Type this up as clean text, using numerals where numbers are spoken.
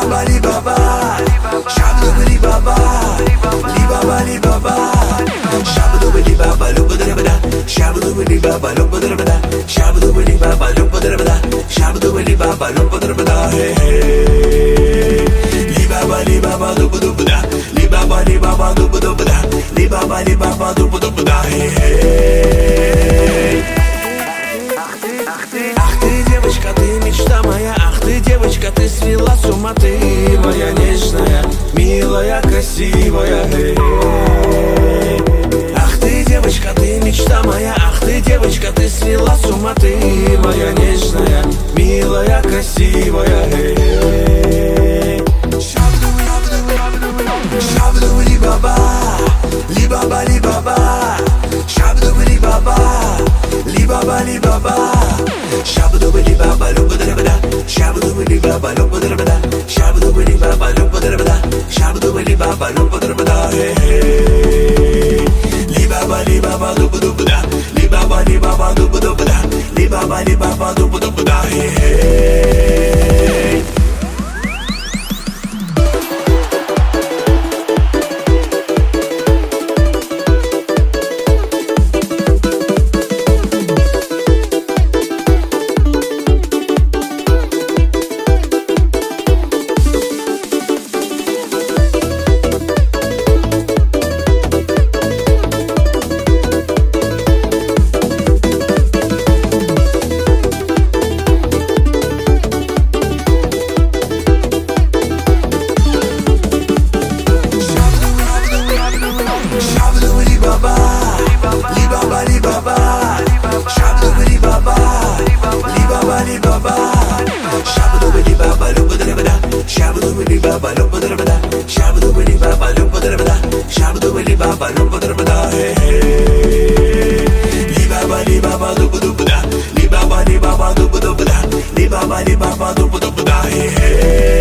Baba, Shabdubali Baba, Libabali Baba, Shabdubali Baba, Lupadarabada, Shabdubali Baba, Lupadarabada, Shabdubali Baba, Lupadarabada, Shabdubali Baba, Lupadarabada, hey, Libabali Baba, Lupadubada, Libabali Baba, Lupadubada, Libabali Baba, Lupadubada, hey. Ах ты, девочка, ты мечта моя, ах ты, девочка, ты свела с ума, ты моя нежная, милая, красивая. Ах ты, девочка, ты мечта моя, ах ты, девочка, ты свела с ума, ты моя нежная, милая, красивая. Шабдубли баба, либаба либаба, шабдубли баба, либаба либаба, шабдубли баба, лупадарабада, шабдубли баба, лупадарабада, шабдубли баба, лупадарабада, шабдубли баба, лупадарабада, либаба либаба, лупадубада, либаба либаба, лупадубада, либаба либаба, лупадубада. Libaba, libaba,